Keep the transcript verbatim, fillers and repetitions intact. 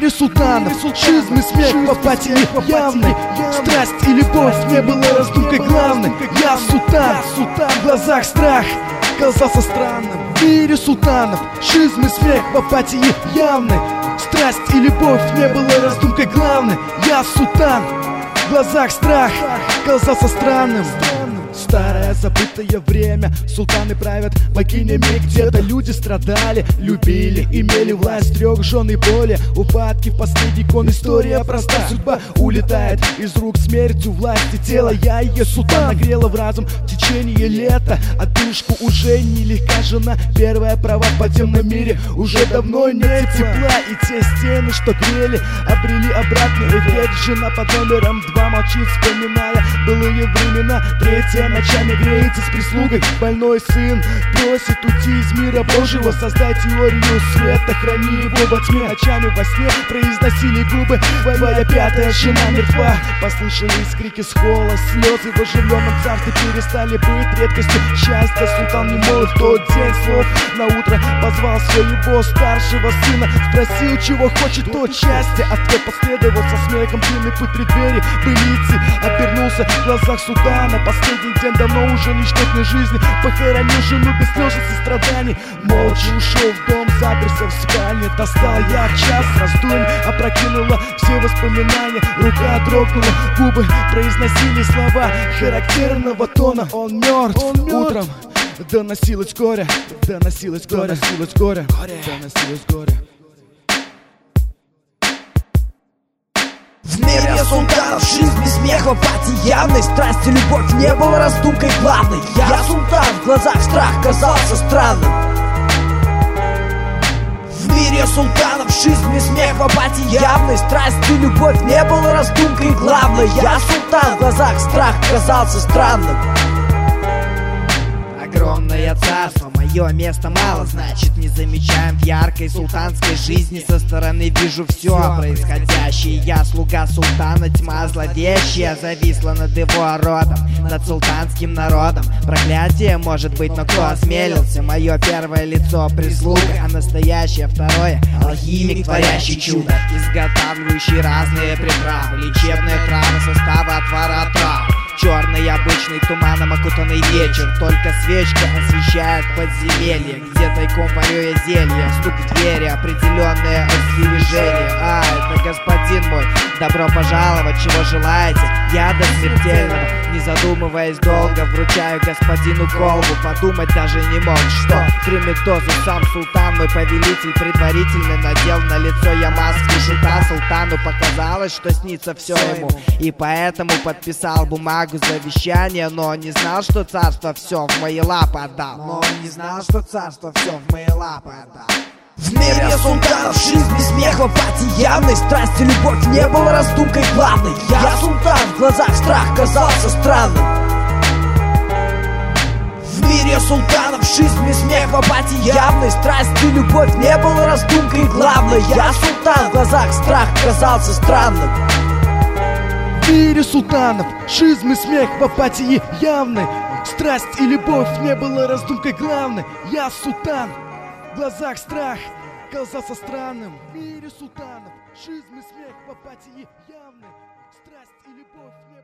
мире султанов, шизм и смех в апатии явный. Страсть и любовь не было раздумкой главной. Я султан, в глазах страх казался странным. В мире султанов, шизм и смех в апатии явный. Страсть и любовь не было раздумкой главной. Я султан, в глазах страх казался странным. Старое забытое время, султаны правят богинями. Где-то люди страдали, любили, имели власть трех жен и более. Упадки в последний кон, история проста. Судьба улетает из рук смертью власти тела. Я ее султан нагрела в разум в течение лета. Отдышку уже нелегка жена. Первая права в подземном мире. Уже давно нет тепла, и те стены, что грели, обрели обратный эффект. Жена под номером два молчит, вспоминая былые времена. Третья ночами греется с прислугой. Больной сын просит уйти из мира Божьего. Создать теорию света, храни его во тьме. Ночами во сне произносили губы: твоя пятая жена мертва. Послышались крики с холла, слезы в оживленном царстве перестали быть редкостью счастья. Султан не мой в тот день слов. На утро позвал своего старшего сына, спросил, чего хочет тот счастье. Ответ последовал со смехом. Длинный путь при двери былицы обернулся в глазах султана. Последний день давно уже не ждет мне жизни. Похоронил жену без слез и страданий. Молча ушел в дом, заперся в спальне. Достал я час, раздумь опрокинула все воспоминания. Рука дрогнула, губы произносили слова характерного тона. Он мертв, Он мертв. Утром доносилось горе, доносилось горе, доносилось горе, доносилось горе. В мире султанов, жизнь без смеха, апатии явной. Страсть и любовь не было раздумкой главной. Я султан, в глазах страх казался странным. В мире султанов, жизнь без смеха, апатии явной. Страсть и любовь не было раздумкой главной. Я султан, в глазах страх казался странным. Огромное царство, мое место мало, значит не замечаем в яркой султанской жизни. Со стороны вижу все происходящее. Я слуга султана, тьма зловещая зависла над его родом, над султанским народом. Проклятие может быть, но кто осмелился? Мое первое лицо прислуга, а настоящее второе алхимик, творящий чудо, изготавливающий разные приправы, лечебные травы, составы отвара трав. Черный обычный туманом окутанный вечер. Только свечка освещает подземелье, где тайком варю я зелье. Стук в двери, определенное остережение. А, это господин мой, добро пожаловать, чего желаете? Я до смертельного, не задумываясь долго, вручаю господину колбу. Подумать даже не мог, что примет дозу сам султан. Мой повелитель предварительно надел на лицо я маску шута. Султану показалось, что снится все ему, и поэтому подписал бумагу завещание, но он не знал, что царство все в мои лапы отдал. Но он не знал, что царство все в мои лапы отдал. В мире султанов, жизнь без смеха, апатии явной. Страсть и любовь не было раздумкой главной. Я султан, в глазах страх казался странным. В мире султанов, жизнь без смеха, апатии явной. Страсть и любовь не было раздумкой главной. Я султан, в глазах страх казался странным. В мире султанов, шизм и смех в апатии явной. Страсть и любовь не было раздумкой главной. Я султан, в глазах страх казался странным. В мире султанов, шизм и смех в апатии явной. Страсть и любовь не